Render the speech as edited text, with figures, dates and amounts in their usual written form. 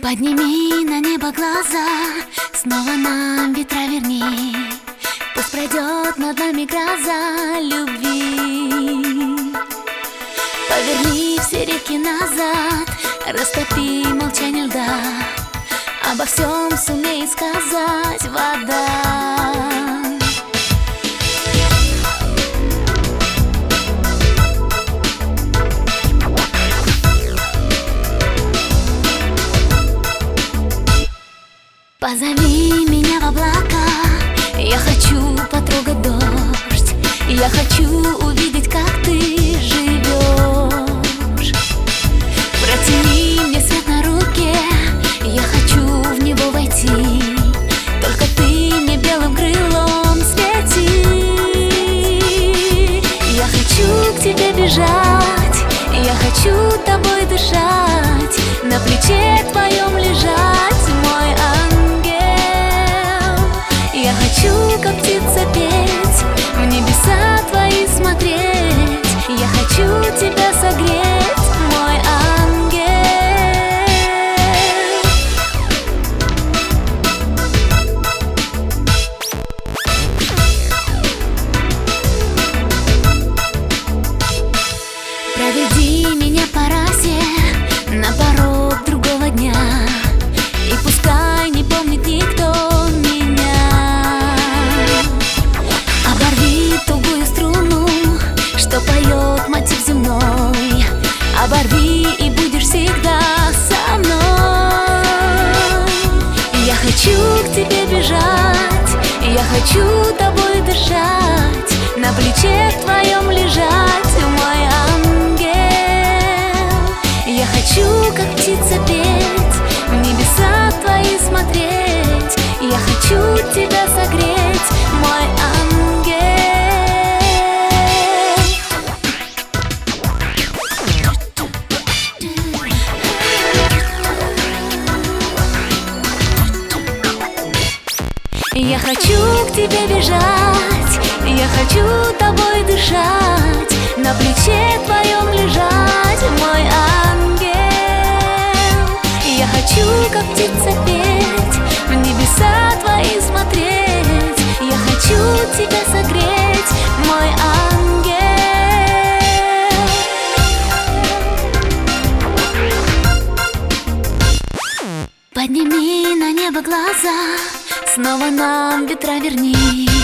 Подними на небо глаза, снова нам ветра верни. Пусть пройдет над нами гроза любви. Поверни все реки назад, растопи молчание льда. Обо всем сумеет сказать вода. Позови меня в облака, я хочу потрогать дождь. Я хочу увидеть, как ты живешь. Протяни мне свет на руке, я хочу в него войти. Только ты мне белым крылом свети. Я хочу к тебе бежать, я хочу тобой дышать, на плече твоем лежать, мой ангел. Я хочу, как птица, петь, в небеса твои смотреть. Я хочу тебя согреть, мой ангел. Проведи меня по расе на порог другого дня, и пускай не помнит никто меня. Оборви тугую струну, что поет мотив земной. Оборви, и будешь всегда со мной. Я хочу к тебе бежать, я хочу тобой дышать, на плече твоем лежать, мой ангел. Я хочу, как птица, петь, в небеса твои смотреть. Я хочу тебя согреть, мой ангел. Я хочу к тебе бежать, я хочу тобой дышать, на плече твоем лежать, мой ангел. Я хочу, как птица, петь, в небеса твои смотреть. Я хочу тебя согреть, мой ангел. Подними на небо глаза, снова нам ветра верни.